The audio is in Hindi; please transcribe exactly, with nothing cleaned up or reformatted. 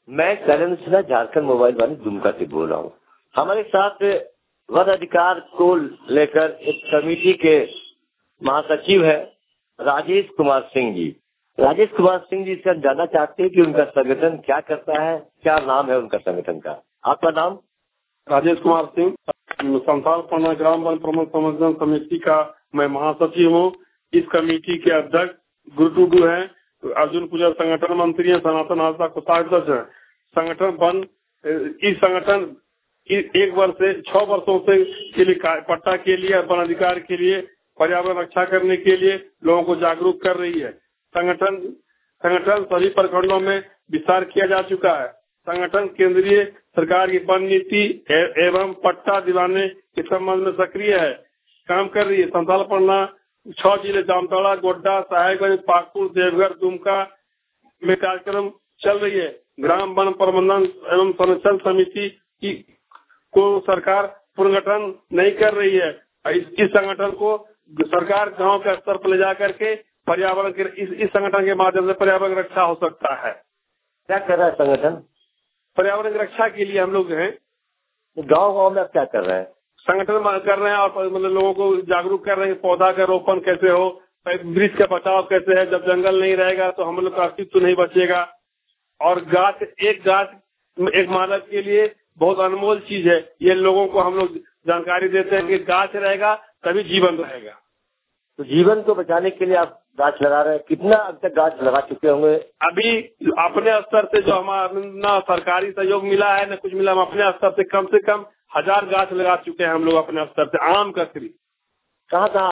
मैं करण सिन्हा झारखंड मोबाइल वाले दुमका से बोल रहा हूँ। हमारे साथ वन अधिकार को लेकर एक कमेटी के महासचिव है राजेश कुमार सिंह जी। राजेश कुमार सिंह जी से जानना चाहते हैं कि उनका संगठन क्या करता है, क्या नाम है उनका संगठन का। आपका नाम? राजेश कुमार सिंह, संथाल पन्ना ग्राम वन प्रबंधन संवर्धन समिति का मैं महासचिव हूँ। इस कमेटी के अध्यक्ष गुरु टुडू है, अर्जुन पूजा संगठन मंत्री है, सनातन हाजरा कोषाध्यक्ष है। संगठन वन इस संगठन एक वर्ष से छह वर्षों से के लिए पट्टा के लिए, वन अधिकार के लिए, पर्यावरण रक्षा करने के लिए लोगों को जागरूक कर रही है। संगठन संगठन सभी प्रखंडों में विस्तार किया जा चुका है। संगठन केंद्रीय सरकार की वन नीति एवं पट्टा दिलाने के संबंध में सक्रिय है, काम कर रही है। संथाल पन्ना छह जिले जामताड़ा, गोड्डा, साहेबगंज, पाकुड़, देवघर, दुमका में कार्यक्रम चल रही है। ग्राम वन प्रबंधन एवं संरक्षण समिति की को सरकार पुनर्गठन नहीं कर रही है। इस, इस संगठन को सरकार गांव के स्तर पर ले जा करके पर्यावरण के इस, इस संगठन के माध्यम से पर्यावरण रक्षा हो सकता है। क्या कर रहा है संगठन? पर्यावरण की रक्षा के लिए हम लोग हैं। गांव गांव में क्या कर रहे हैं? संगठन कर रहे हैं और मतलब लोगों को जागरूक कर रहे हैं। पौधा का रोपण कैसे हो, वृक्ष का बचाव कैसे है। जब जंगल नहीं रहेगा तो हम लोग का अस्तित्व नहीं बचेगा। और गाछ, एक गाछ एक मानव के लिए बहुत अनमोल चीज है। ये लोगों को हम लोग जानकारी देते हैं कि गाछ रहेगा तभी जीवन रहेगा। तो जीवन को बचाने के लिए आप गाछ लगा रहे हैं। कितना अब तक गाछ लगा चुके होंगे? अभी अपने स्तर से जो हमारा ना सरकारी सहयोग मिला है न कुछ मिला, हम अपने स्तर से कम से कम हजार गाछ लगा चुके हैं हम लोग अपने स्तर से। आम का करीब कहाँ कहाँ